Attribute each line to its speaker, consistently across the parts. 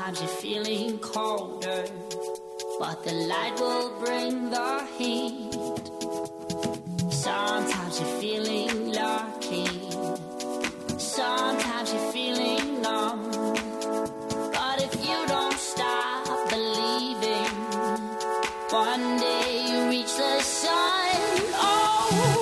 Speaker 1: Sometimes you're feeling colder, but the light will bring the heat. Sometimes you're feeling lucky, sometimes you're feeling numb. But if you don't stop believing, one day you reach the sun. Oh,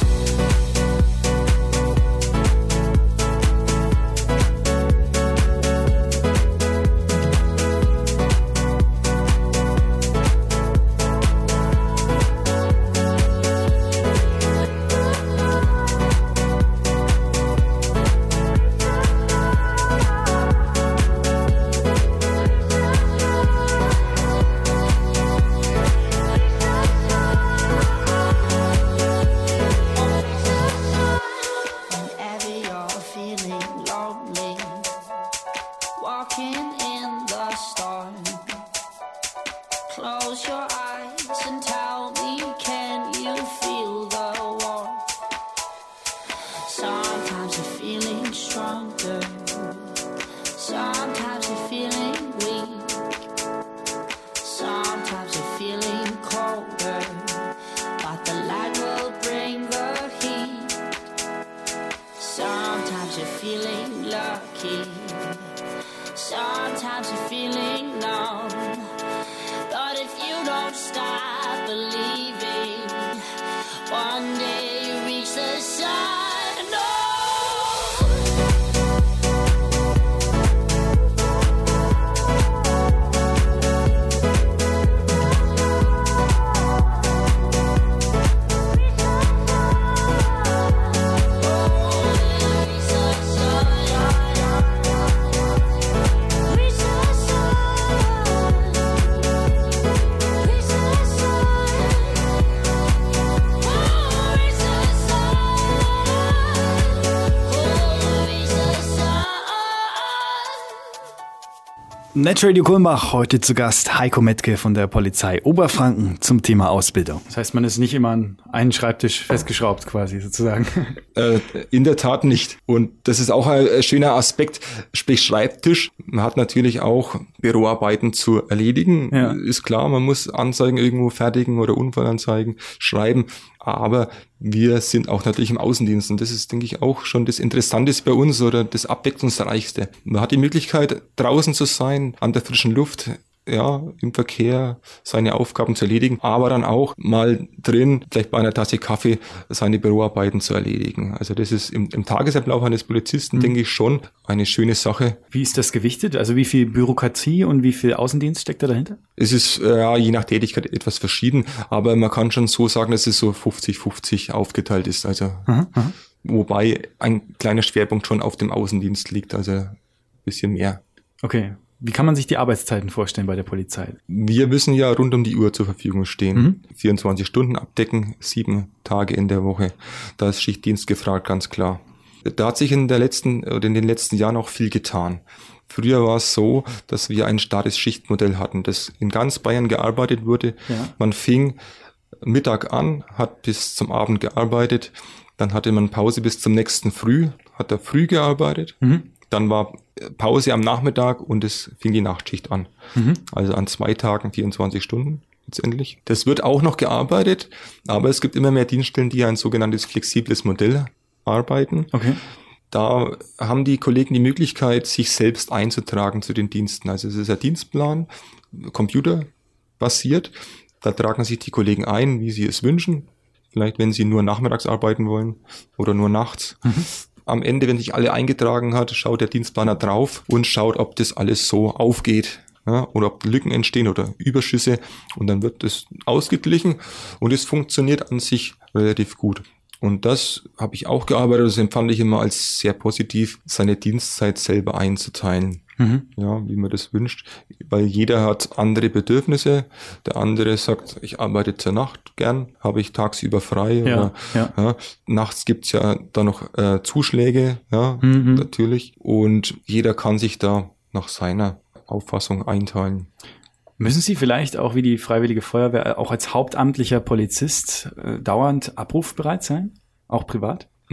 Speaker 1: sometimes you're feeling numb. But if you don't stop believing, one day you reach the sun.
Speaker 2: Netradio Kulmbach, heute zu Gast Heiko Metke von der Polizei Oberfranken zum Thema Ausbildung. Das heißt, man ist nicht immer an einen Schreibtisch festgeschraubt quasi sozusagen.
Speaker 3: In der Tat nicht. Und das ist auch ein schöner Aspekt, sprich Schreibtisch. Man hat natürlich auch Büroarbeiten zu erledigen. Ja. Ist klar, man muss Anzeigen irgendwo fertigen oder Unfallanzeigen schreiben. Aber wir sind auch natürlich im Außendienst und das ist, denke ich, auch schon das Interessanteste bei uns oder das Abwechslungsreichste. Man hat die Möglichkeit, draußen zu sein, an der frischen Luft, ja, im Verkehr seine Aufgaben zu erledigen, aber dann auch mal drin, vielleicht bei einer Tasse Kaffee, seine Büroarbeiten zu erledigen. Also das ist im Tagesablauf eines Polizisten, denke ich, schon eine schöne Sache.
Speaker 2: Wie ist das gewichtet? Also wie viel Bürokratie und wie viel Außendienst steckt da dahinter?
Speaker 3: Es ist ja je nach Tätigkeit etwas verschieden, aber man kann schon so sagen, dass es so 50-50 aufgeteilt ist. Also wobei ein kleiner Schwerpunkt schon auf dem Außendienst liegt, also ein bisschen mehr.
Speaker 2: Okay. Wie kann man sich die Arbeitszeiten vorstellen bei der Polizei?
Speaker 3: Wir müssen ja rund um die Uhr zur Verfügung stehen. 24 Stunden abdecken, 7 Tage in der Woche. Da ist Schichtdienst gefragt, ganz klar. Da hat sich in den letzten Jahren auch viel getan. Früher war es so, dass wir ein starres Schichtmodell hatten, das in ganz Bayern gearbeitet wurde. Ja. Man fing Mittag an, hat bis zum Abend gearbeitet. Dann hatte man Pause bis zum nächsten Früh, hat er früh gearbeitet. Dann war Pause am Nachmittag und es fing die Nachtschicht an. Also an 2 Tagen 24 Stunden letztendlich. Das wird auch noch gearbeitet, aber es gibt immer mehr Dienststellen, die ein sogenanntes flexibles Modell arbeiten. Okay. Da haben die Kollegen die Möglichkeit, sich selbst einzutragen zu den Diensten. Also es ist ein Dienstplan, computerbasiert. Da tragen sich die Kollegen ein, wie sie es wünschen. Vielleicht, wenn sie nur nachmittags arbeiten wollen oder nur nachts. Am Ende, wenn sich alle eingetragen hat, schaut der Dienstplaner drauf und schaut, ob das alles so aufgeht, ja, oder ob Lücken entstehen oder Überschüsse. Und dann wird das ausgeglichen und es funktioniert an sich relativ gut. Und das habe ich auch gearbeitet, das empfand ich immer als sehr positiv, seine Dienstzeit selber einzuteilen. Ja, wie man das wünscht, weil jeder hat andere Bedürfnisse. Der andere sagt, ich arbeite zur Nacht gern, habe ich tagsüber frei. Ja, oder, ja. Nachts gibt's ja da noch Zuschläge, ja, natürlich. Und jeder kann sich da nach seiner Auffassung einteilen.
Speaker 2: Müssen Sie vielleicht auch wie die Freiwillige Feuerwehr auch als hauptamtlicher Polizist dauernd abrufbereit sein? Auch privat?
Speaker 3: Nein.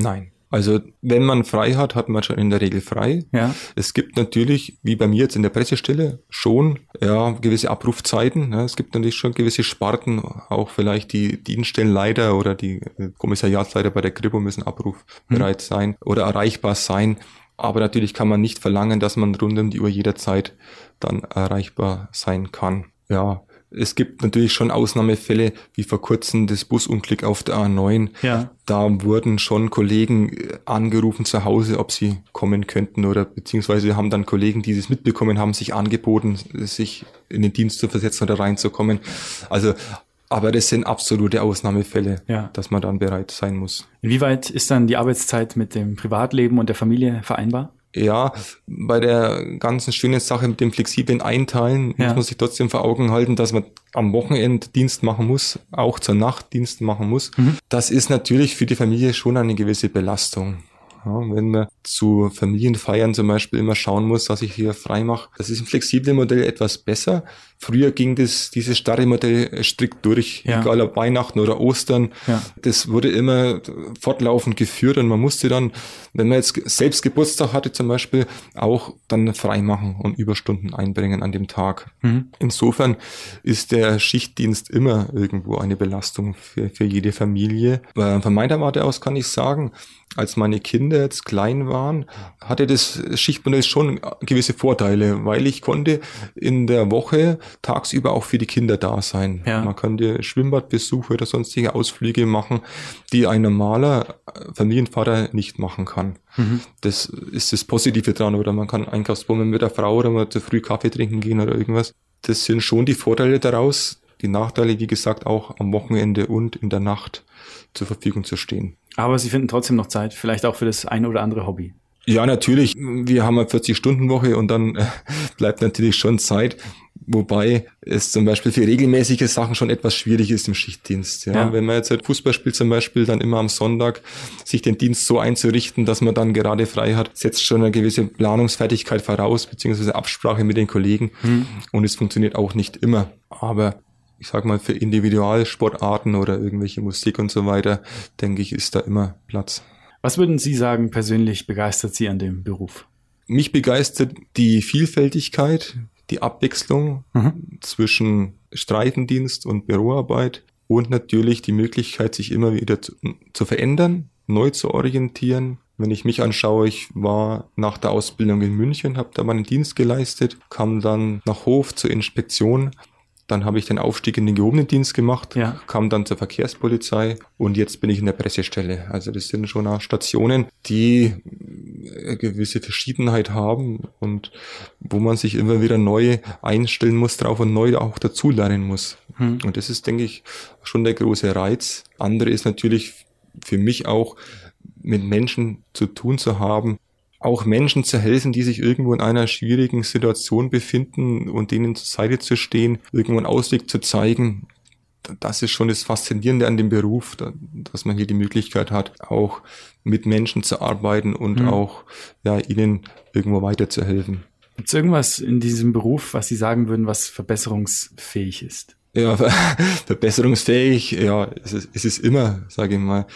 Speaker 3: Also wenn man frei hat, hat man schon in der Regel frei.
Speaker 2: Ja.
Speaker 3: Es gibt natürlich, wie bei mir jetzt in der Pressestelle, schon gewisse Abrufzeiten. Ja, es gibt natürlich schon gewisse Sparten, auch vielleicht die Dienststellenleiter oder die Kommissariatsleiter bei der Kripo müssen abrufbereit sein oder erreichbar sein. Aber natürlich kann man nicht verlangen, dass man rund um die Uhr jederzeit dann erreichbar sein kann. Ja. Es gibt natürlich schon Ausnahmefälle, wie vor kurzem das Busunglück auf der A9.
Speaker 2: Ja.
Speaker 3: Da wurden schon Kollegen angerufen zu Hause, ob sie kommen könnten oder beziehungsweise haben dann Kollegen, die das mitbekommen haben, sich angeboten, sich in den Dienst zu versetzen oder reinzukommen. Also, aber das sind absolute Ausnahmefälle, dass man dann bereit sein muss.
Speaker 2: Inwieweit ist dann die Arbeitszeit mit dem Privatleben und der Familie vereinbar?
Speaker 3: Ja, bei der ganzen schönen Sache mit dem flexiblen Einteilen muss man sich trotzdem vor Augen halten, dass man am Wochenende Dienst machen muss, auch zur Nacht Dienst machen muss. Das ist natürlich für die Familie schon eine gewisse Belastung. Ja, wenn man zu Familienfeiern zum Beispiel immer schauen muss, dass ich hier frei mache. Das ist im flexiblen Modell etwas besser. Früher ging dieses starre Modell strikt durch, egal ob Weihnachten oder Ostern. Ja. Das wurde immer fortlaufend geführt und man musste dann, wenn man jetzt selbst Geburtstag hatte zum Beispiel, auch dann frei machen und Überstunden einbringen an dem Tag. Insofern ist der Schichtdienst immer irgendwo eine Belastung für jede Familie. Von meiner Warte aus kann ich sagen, als meine Kinder jetzt klein waren, hatte das Schichtmodell schon gewisse Vorteile, weil ich konnte in der Woche tagsüber auch für die Kinder da sein. Ja. Man konnte Schwimmbadbesuche oder sonstige Ausflüge machen, die ein normaler Familienvater nicht machen kann. Das ist das Positive dran. Oder man kann Einkaufsbomben mit der Frau oder mal zu früh Kaffee trinken gehen oder irgendwas. Das sind schon die Vorteile daraus. Die Nachteile, wie gesagt, auch am Wochenende und in der Nacht zur Verfügung zu stehen.
Speaker 2: Aber Sie finden trotzdem noch Zeit, vielleicht auch für das ein oder andere Hobby.
Speaker 3: Ja, natürlich. Wir haben eine 40-Stunden-Woche und dann bleibt natürlich schon Zeit, wobei es zum Beispiel für regelmäßige Sachen schon etwas schwierig ist im Schichtdienst. Ja. Wenn man jetzt halt Fußball spielt zum Beispiel, dann immer am Sonntag sich den Dienst so einzurichten, dass man dann gerade frei hat, setzt schon eine gewisse Planungsfertigkeit voraus, beziehungsweise Absprache mit den Kollegen. Und es funktioniert auch nicht immer. Aber ich sag mal, für Individualsportarten oder irgendwelche Musik und so weiter, denke ich, ist da immer Platz.
Speaker 2: Was würden Sie sagen, persönlich begeistert Sie an dem Beruf?
Speaker 3: Mich begeistert die Vielfältigkeit, die Abwechslung zwischen Streifendienst und Büroarbeit und natürlich die Möglichkeit, sich immer wieder zu verändern, neu zu orientieren. Wenn ich mich anschaue, ich war nach der Ausbildung in München, habe da meinen Dienst geleistet, kam dann nach Hof zur Inspektion. Dann habe ich den Aufstieg in den gehobenen Dienst gemacht, kam dann zur Verkehrspolizei und jetzt bin ich in der Pressestelle. Also das sind schon auch Stationen, die eine gewisse Verschiedenheit haben und wo man sich immer wieder neu einstellen muss drauf und neu auch dazulernen muss. Und das ist, denke ich, schon der große Reiz. Andere ist natürlich für mich auch, mit Menschen zu tun zu haben, auch Menschen zu helfen, die sich irgendwo in einer schwierigen Situation befinden und denen zur Seite zu stehen, irgendwo einen Ausweg zu zeigen. Das ist schon das Faszinierende an dem Beruf, dass man hier die Möglichkeit hat, auch mit Menschen zu arbeiten und auch ihnen irgendwo weiterzuhelfen.
Speaker 2: Gibt es irgendwas in diesem Beruf, was Sie sagen würden, was verbesserungsfähig ist?
Speaker 3: Ja, verbesserungsfähig, es ist immer, sage ich mal.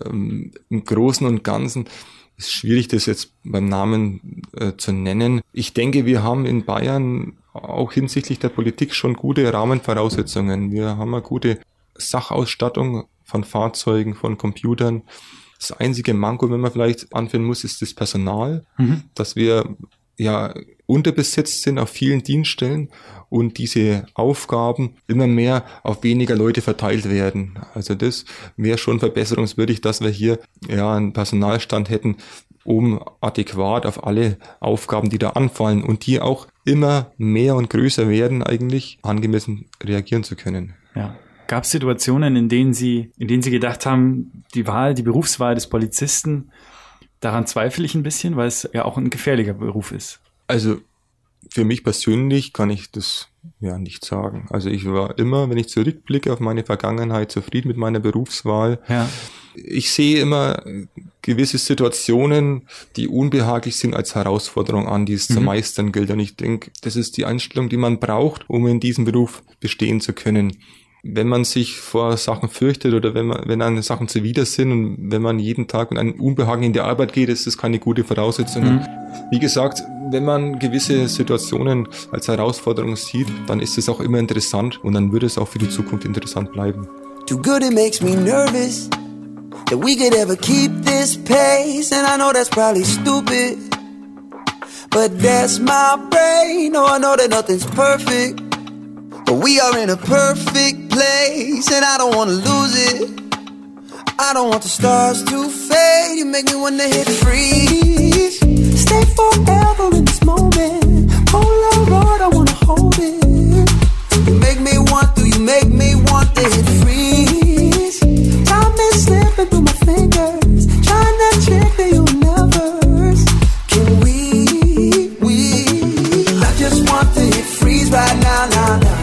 Speaker 3: Im Großen und Ganzen ist schwierig, das jetzt beim Namen zu nennen. Ich denke, wir haben in Bayern auch hinsichtlich der Politik schon gute Rahmenvoraussetzungen. Wir haben eine gute Sachausstattung von Fahrzeugen, von Computern. Das einzige Manko, wenn man vielleicht anführen muss, ist das Personal, dass wir unterbesetzt sind auf vielen Dienststellen und diese Aufgaben immer mehr auf weniger Leute verteilt werden. Also das wäre schon verbesserungswürdig, dass wir hier einen Personalstand hätten, um adäquat auf alle Aufgaben, die da anfallen und die auch immer mehr und größer werden, eigentlich angemessen reagieren zu können.
Speaker 2: Ja. Gab es Situationen, in denen Sie gedacht haben, die Berufswahl des Polizisten, daran zweifle ich ein bisschen, weil es ja auch ein gefährlicher Beruf ist?
Speaker 3: Also für mich persönlich kann ich das nicht sagen. Also ich war immer, wenn ich zurückblicke auf meine Vergangenheit, zufrieden mit meiner Berufswahl. Ja. Ich sehe immer gewisse Situationen, die unbehaglich sind, als Herausforderung an, die es zu meistern gilt. Und ich denke, das ist die Einstellung, die man braucht, um in diesem Beruf bestehen zu können. wenn man sich vor Sachen fürchtet oder wenn einem Sachen zuwider sind und wenn man jeden Tag mit einem Unbehagen in die Arbeit geht, ist das keine gute Voraussetzung. Wie gesagt, wenn man gewisse Situationen als Herausforderung sieht, dann ist es auch immer interessant und dann würde es auch für die Zukunft interessant bleiben.
Speaker 4: Too good it makes me nervous that we could ever keep this pace, and I know that's probably stupid, but that's my brain. Oh, I know that nothing's perfect, but we are in a perfect place, and I don't wanna lose it. I don't want the stars to fade. You make me wanna hit freeze. Stay forever in this moment. Polaroid, I wanna hold it. You make me want to hit freeze. Time is slipping through my fingers, trying to check the universe. Can we? I just want to hit freeze right now, now, now.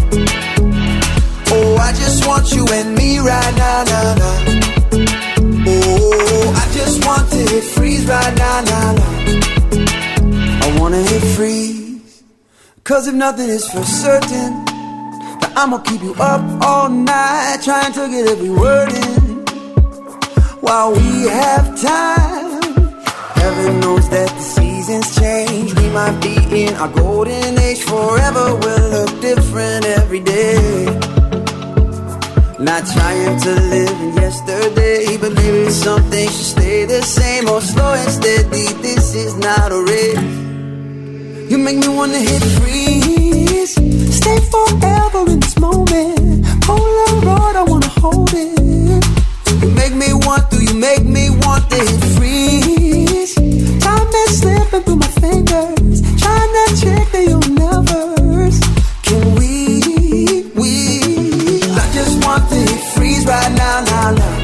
Speaker 4: Oh, I just want you and me right now, now, now. Oh, I just want to hit freeze right now, now, now. I wanna hit freeze, 'cause if nothing is for certain, then I'ma keep you up all night, trying to get every word in, while we have time. Heaven knows that the seasons change. We might be in our golden age forever. We'll look different every day. Not trying to live in yesterday, but maybe some things should stay the same, or slow and steady. This is not a race. You make me wanna hit freeze. Stay forever in this moment. Polaroid, I wanna hold it. You make me want to hit freeze. Time is slipping through my fingers, trying to check the universe. Can we? I just want to hit freeze right now, now, now.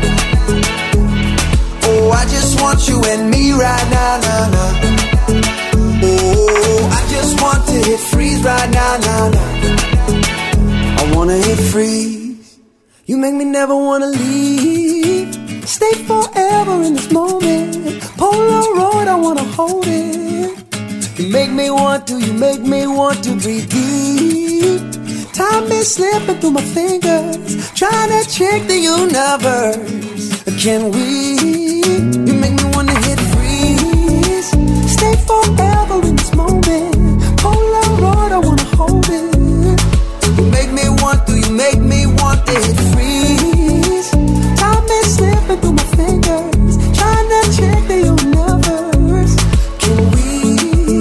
Speaker 4: Oh, I just want you and me right now, now, now. Oh, I just want to hit freeze right now, now, now. I wanna hit freeze. You make me never wanna leave. Stay forever in this moment. Polaroid, I wanna hold it. You make me want to breathe deep. Time is slipping through my fingers, trying to check the universe. Can we? You make me wanna hit freeze. Stay forever in this moment. Polaroid, I wanna hold it. You make me want to hit freeze. Time is slipping through my fingers, trying to check the universe. Can we?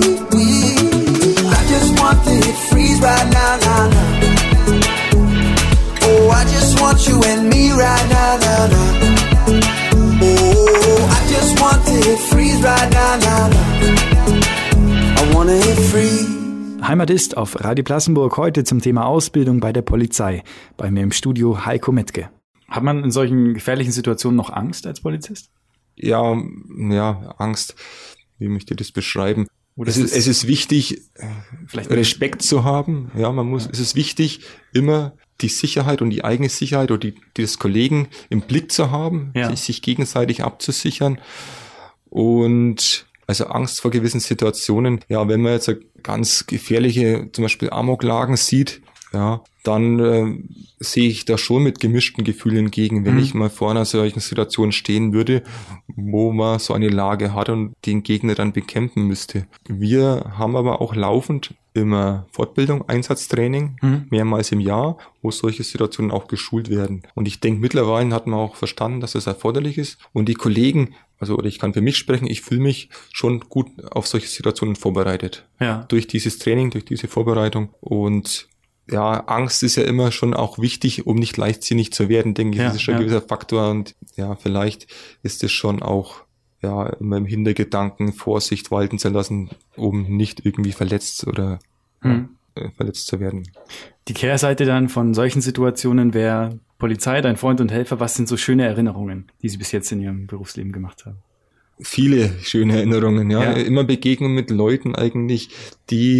Speaker 4: I just want to hit freeze right now, now, now. Oh, I just want you and me right now, now, now. Oh, I just want to hit freeze right now, now, now. I wanna hit freeze.
Speaker 2: Heimat ist auf Radio Plassenburg heute zum Thema Ausbildung bei der Polizei. Bei mir im Studio Heiko Mettke. Hat man in solchen gefährlichen Situationen noch Angst als Polizist?
Speaker 3: Ja, Angst. Wie möchte ich das beschreiben? Es ist wichtig, vielleicht Respekt zu haben. Ja, es ist wichtig, immer die Sicherheit und die eigene Sicherheit oder die des Kollegen im Blick zu haben, sich gegenseitig abzusichern. Und also Angst vor gewissen Situationen. Ja, wenn man jetzt eine ganz gefährliche, zum Beispiel Amoklagen sieht, ja, dann sehe ich da schon mit gemischten Gefühlen entgegen, wenn ich mal vor einer solchen Situation stehen würde, wo man so eine Lage hat und den Gegner dann bekämpfen müsste. Wir haben aber auch laufend immer Fortbildung, Einsatztraining, mehrmals im Jahr, wo solche Situationen auch geschult werden. Und ich denke, mittlerweile hat man auch verstanden, dass das erforderlich ist. Und die Kollegen, oder ich kann für mich sprechen, ich fühle mich schon gut auf solche Situationen vorbereitet. Ja. Durch dieses Training, durch diese Vorbereitung. Und ja, Angst ist ja immer schon auch wichtig, um nicht leichtsinnig zu werden, denke ich. Das ist schon ein gewisser Faktor. Und ja, vielleicht ist es schon auch immer im Hintergedanken Vorsicht walten zu lassen, um nicht irgendwie verletzt oder verletzt zu werden.
Speaker 2: Die Kehrseite dann von solchen Situationen wäre Polizei, dein Freund und Helfer. Was sind so schöne Erinnerungen, die Sie bis jetzt in Ihrem Berufsleben gemacht haben?
Speaker 3: Viele schöne Erinnerungen, ja. Immer Begegnungen mit Leuten eigentlich, die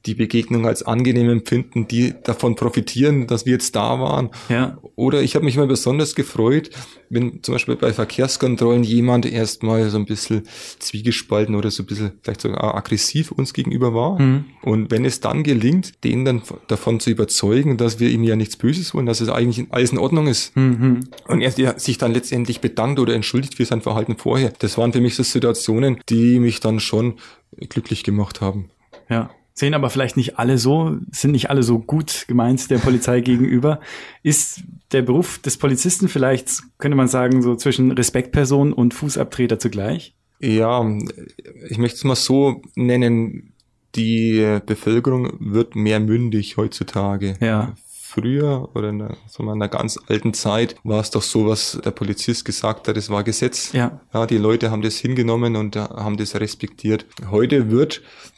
Speaker 3: die Begegnung als angenehm empfinden, die davon profitieren, dass wir jetzt da waren.
Speaker 2: Ja.
Speaker 3: Oder ich habe mich immer besonders gefreut, wenn zum Beispiel bei Verkehrskontrollen jemand erstmal so ein bisschen zwiegespalten oder so ein bisschen vielleicht sogar aggressiv uns gegenüber war. Und wenn es dann gelingt, den dann davon zu überzeugen, dass wir ihm ja nichts Böses wollen, dass es eigentlich alles in Ordnung ist. Und er sich dann letztendlich bedankt oder entschuldigt für sein Verhalten vorher. Das waren für mich so Situationen, die mich dann schon glücklich gemacht haben.
Speaker 2: Ja. Sehen aber vielleicht nicht alle so, sind nicht alle so gut gemeint der Polizei gegenüber. Ist der Beruf des Polizisten vielleicht, könnte man sagen, so zwischen Respektperson und Fußabtreter zugleich?
Speaker 3: Ja, ich möchte es mal so nennen, die Bevölkerung wird mehr mündig heutzutage.
Speaker 2: Ja.
Speaker 3: Früher oder in der ganz alten Zeit war es doch so, was der Polizist gesagt hat, das war Gesetz.
Speaker 2: Ja.
Speaker 3: Ja, die Leute haben das hingenommen und haben das respektiert. Heute wird,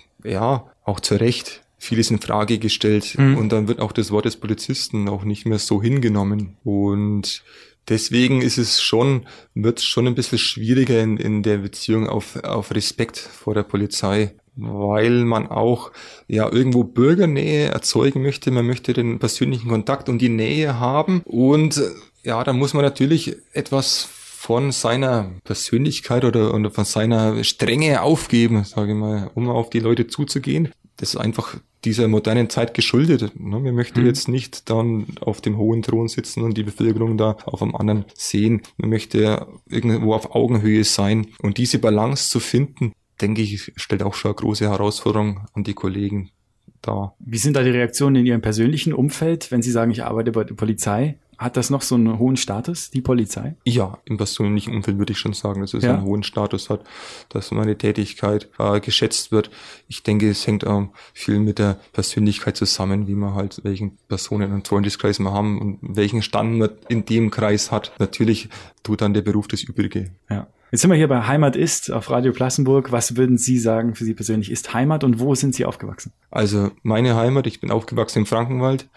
Speaker 3: ja, auch zu Recht vieles in Frage gestellt und dann wird auch das Wort des Polizisten auch nicht mehr so hingenommen. Und deswegen wird es schon ein bisschen schwieriger in der Beziehung auf Respekt vor der Polizei, weil man auch ja irgendwo Bürgernähe erzeugen möchte. Man möchte den persönlichen Kontakt und die Nähe haben und ja, da muss man natürlich etwas von seiner Persönlichkeit oder von seiner Strenge aufgeben, sage ich mal, um auf die Leute zuzugehen. Das ist einfach dieser modernen Zeit geschuldet. Wir möchten jetzt nicht dann auf dem hohen Thron sitzen und die Bevölkerung da auf einem anderen sehen. Man möchte irgendwo auf Augenhöhe sein. Und diese Balance zu finden, denke ich, stellt auch schon eine große Herausforderung an die Kollegen dar.
Speaker 2: Wie sind da die Reaktionen in Ihrem persönlichen Umfeld, wenn Sie sagen, ich arbeite bei der Polizei? Hat das noch so einen hohen Status, die Polizei?
Speaker 3: Ja, im persönlichen Umfeld würde ich schon sagen, dass es einen hohen Status hat, dass meine Tätigkeit geschätzt wird. Ich denke, es hängt auch viel mit der Persönlichkeit zusammen, wie man halt welchen Personen und Freundeskreis man haben und welchen Stand man in dem Kreis hat. Natürlich tut dann der Beruf das Übrige.
Speaker 2: Ja. Jetzt sind wir hier bei Heimat ist auf Radio Plassenburg. Was würden Sie sagen, für Sie persönlich ist Heimat und wo sind Sie aufgewachsen?
Speaker 3: Also meine Heimat, ich bin aufgewachsen im Frankenwald.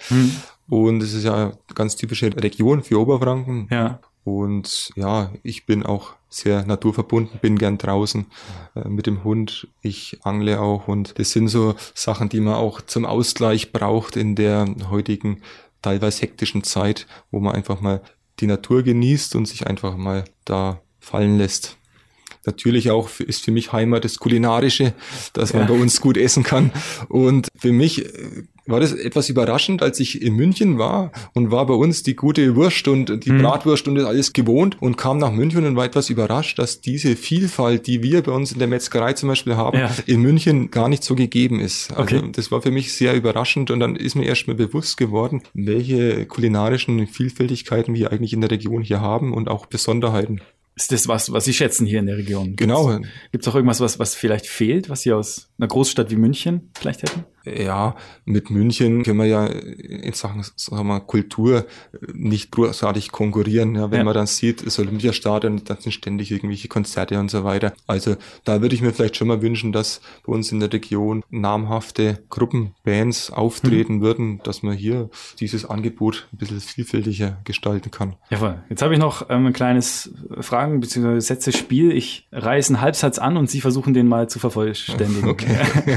Speaker 3: Und es ist ja eine ganz typische Region für Oberfranken.
Speaker 2: Ja.
Speaker 3: Und ja, ich bin auch sehr naturverbunden, bin gern draußen mit dem Hund. Ich angle auch und das sind so Sachen, die man auch zum Ausgleich braucht in der heutigen, teilweise hektischen Zeit, wo man einfach mal die Natur genießt und sich einfach mal da fallen lässt. Natürlich auch ist für mich Heimat das Kulinarische, dass man bei uns gut essen kann. Und für mich war das etwas überraschend, als ich in München war und war bei uns die gute Wurst und die Bratwurst und das alles gewohnt und kam nach München und war etwas überrascht, dass diese Vielfalt, die wir bei uns in der Metzgerei zum Beispiel haben, in München gar nicht so gegeben ist. Also das war für mich sehr überraschend und dann ist mir erst mal bewusst geworden, welche kulinarischen Vielfältigkeiten wir eigentlich in der Region hier haben und auch Besonderheiten.
Speaker 2: Ist das was Sie schätzen hier in der Region?
Speaker 3: Genau.
Speaker 2: Gibt es auch irgendwas, was vielleicht fehlt, was Sie aus einer Großstadt wie München vielleicht hätten?
Speaker 3: Ja, mit München können wir ja in Sachen, sagen wir, Kultur nicht großartig konkurrieren. Ja, wenn man dann sieht, das Olympiastadion, da sind ständig irgendwelche Konzerte und so weiter. Also da würde ich mir vielleicht schon mal wünschen, dass bei uns in der Region namhafte Gruppen, Bands auftreten würden, dass man hier dieses Angebot ein bisschen vielfältiger gestalten kann.
Speaker 2: Jawohl. Jetzt habe ich noch ein kleines Fragen- bzw. Sätze-Spiel. Ich reiße einen Halbsatz an und Sie versuchen den mal zu vervollständigen.
Speaker 3: Okay.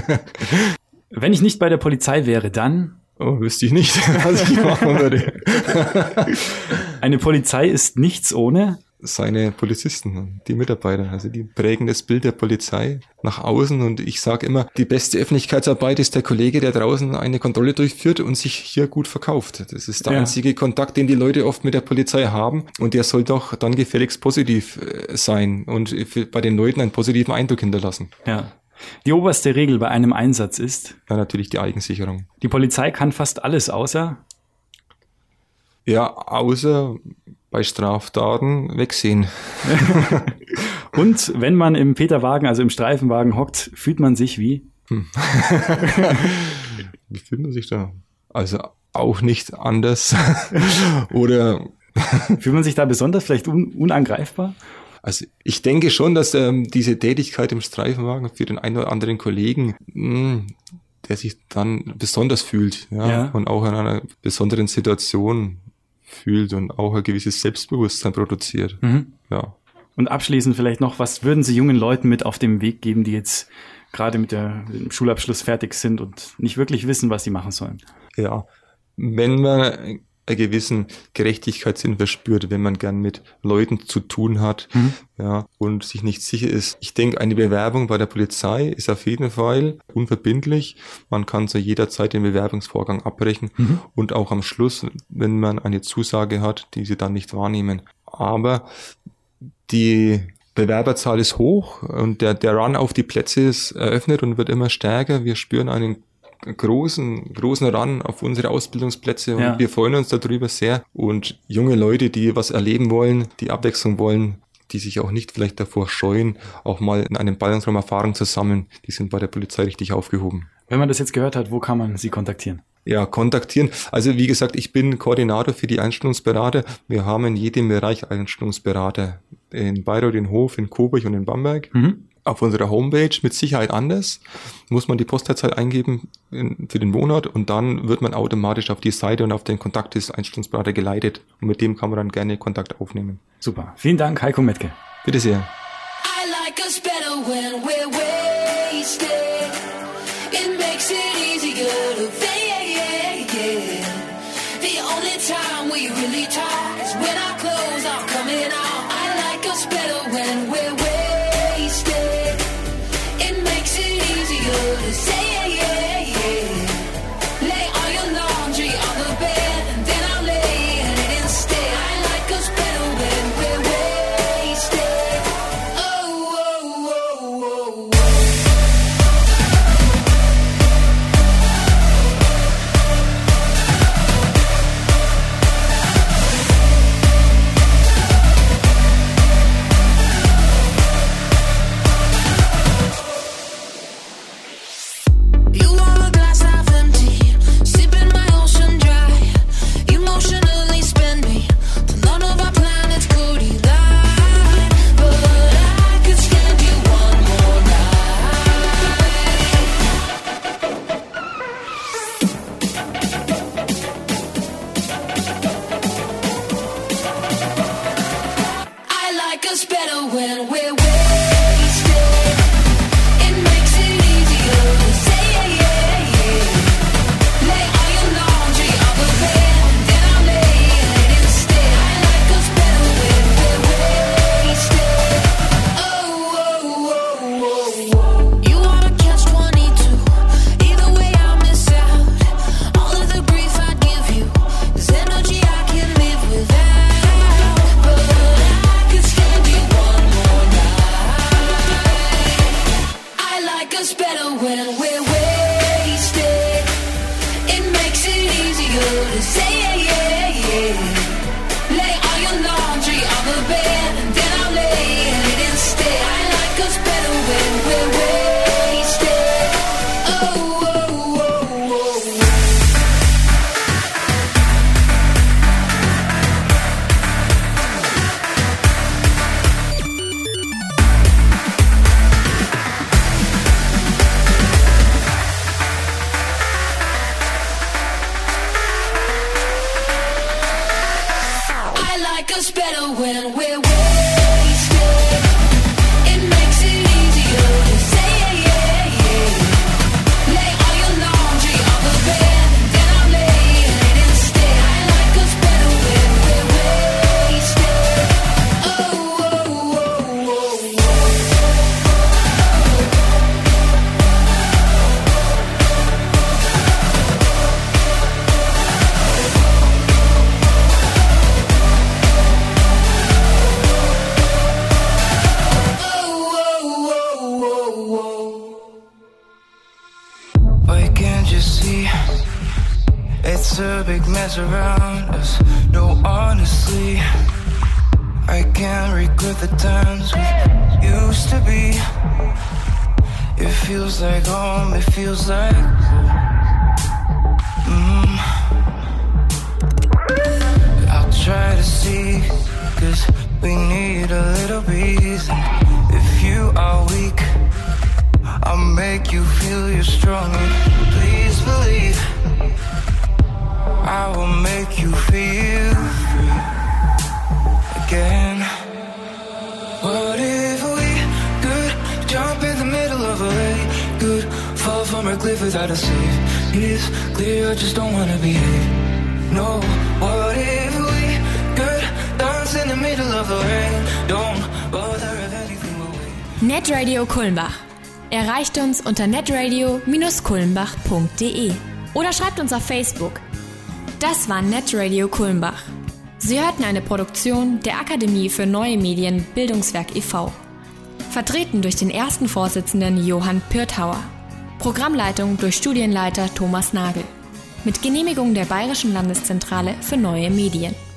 Speaker 2: Wenn ich nicht bei der Polizei wäre, dann?
Speaker 3: Oh, wüsste ich nicht, was ich machen würde.
Speaker 2: Eine Polizei ist nichts ohne?
Speaker 3: Seine Polizisten, die Mitarbeiter, also die prägen das Bild der Polizei nach außen und ich sage immer, die beste Öffentlichkeitsarbeit ist der Kollege, der draußen eine Kontrolle durchführt und sich hier gut verkauft. Das ist der einzige Kontakt, den die Leute oft mit der Polizei haben und der soll doch dann gefälligst positiv sein und bei den Leuten einen positiven Eindruck hinterlassen.
Speaker 2: Ja. Die oberste Regel bei einem Einsatz ist?
Speaker 3: Ja, natürlich die Eigensicherung.
Speaker 2: Die Polizei kann fast alles außer?
Speaker 3: Ja, außer bei Straftaten wegsehen.
Speaker 2: Und wenn man im Peterwagen, also im Streifenwagen hockt, fühlt man sich wie?
Speaker 3: Wie fühlt man sich da? Also auch nicht anders. Oder
Speaker 2: fühlt man sich da besonders vielleicht unangreifbar?
Speaker 3: Also ich denke schon, dass diese Tätigkeit im Streifenwagen für den einen oder anderen Kollegen, der sich dann besonders fühlt, und auch in einer besonderen Situation fühlt und auch ein gewisses Selbstbewusstsein produziert.
Speaker 2: Ja. Und abschließend vielleicht noch, was würden Sie jungen Leuten mit auf den Weg geben, die jetzt gerade mit dem Schulabschluss fertig sind und nicht wirklich wissen, was sie machen sollen.
Speaker 3: Ja, wenn man einen gewissen Gerechtigkeitssinn verspürt, wenn man gern mit Leuten zu tun hat, ja, und sich nicht sicher ist. Ich denke, eine Bewerbung bei der Polizei ist auf jeden Fall unverbindlich. Man kann zu jeder Zeit den Bewerbungsvorgang abbrechen und auch am Schluss, wenn man eine Zusage hat, diese dann nicht wahrnehmen. Aber die Bewerberzahl ist hoch und der Run auf die Plätze ist eröffnet und wird immer stärker. Wir spüren einen großen Run auf unsere Ausbildungsplätze und wir freuen uns darüber sehr. Und junge Leute, die was erleben wollen, die Abwechslung wollen, die sich auch nicht vielleicht davor scheuen, auch mal in einem Ballungsraum Erfahrung zu sammeln, die sind bei der Polizei richtig aufgehoben.
Speaker 2: Wenn man das jetzt gehört hat, wo kann man Sie kontaktieren?
Speaker 3: Ja, kontaktieren. Also wie gesagt, ich bin Koordinator für die Einstellungsberater. Wir haben in jedem Bereich Einstellungsberater. In Bayreuth, in Hof, in Coburg und in Bamberg. Auf unserer Homepage mit Sicherheit anders. Muss man die Postleitzahl eingeben für den Monat und dann wird man automatisch auf die Seite und auf den Kontakt des Einstellungsberaters geleitet. Und mit dem kann man dann gerne Kontakt aufnehmen.
Speaker 2: Super. Vielen Dank, Heiko Metke.
Speaker 3: Bitte sehr.
Speaker 1: I like us better when we're wasted. It makes it easier to fake. The only time we really talk is when our clothes are coming off. I like us better when we're wasted. It makes it easier to say. Lay all your laundry on the bed and then I'll lay in it instead. I like us better when we're wasted. Oh, oh, oh, oh, oh. You want a glass half empty, sipping my ocean dry. Emotionally spend me till none of our planets could collide. But I could stand you one more night. I like us better when we're wasted. It makes it easier to say. Lay all your laundry on the bed and then I'll lay in it instead. I like us better when we're wasted. Oh, oh, oh, oh, oh. You wanna catch 22? Either way I'll miss out. All of the grief I give you is energy I can live without. But I could stand you one more night. I like us better when we're wasted. It makes it easier to say. Lay all your laundry on the bed and then I'll lay in it instead. I like us better when we're wasted. Oh, oh, oh, oh. I like us better when we're wasted. It makes it easier to say. Lay all your laundry on the bed and then I'll lay in it instead. I like us better when we're wasted. Oh, oh, oh, oh, why can't you see? It's a big mess around us. No, honestly, I can't regret the times we used to be. It feels like home, it feels like I'll try to see, 'cause we need a little breeze. If you are weak, I'll make you feel you're strong. Please believe I will make you feel free again. What if we could jump in the middle of a lake?
Speaker 5: life without a safe. It's clear I just don't wanna behave. No, what if we could dance in the middle of the rain? Don't bother if anything will wait.
Speaker 6: Netradio Kulmbach. Erreicht uns unter netradio-kulmbach.de oder schreibt uns auf Facebook. Das war Netradio Kulmbach. Sie hörten eine Produktion der Akademie für Neue Medien Bildungswerk e.V. Vertreten durch den ersten Vorsitzenden Johann Pirthauer. Programmleitung durch Studienleiter Thomas Nagel. Mit Genehmigung der Bayerischen Landeszentrale für Neue Medien.